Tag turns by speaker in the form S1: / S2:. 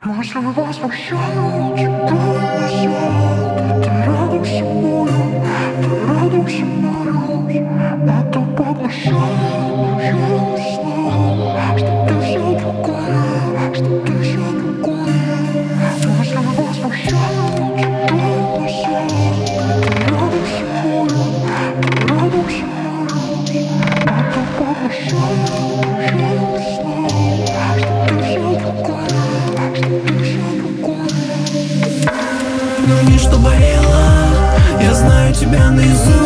S1: Мысли возвращают тебя назад. Ты рядом со мною, ты рядом со мною. Это поглощает ее сна. Что ты все другое, что ты все другое. Мысли возвращают тебя назад. Ты рядом со мною, ты рядом со мною. Это поглощает ее сна. Что ты все другое.
S2: Верни, что болело, я знаю тебя наизусть.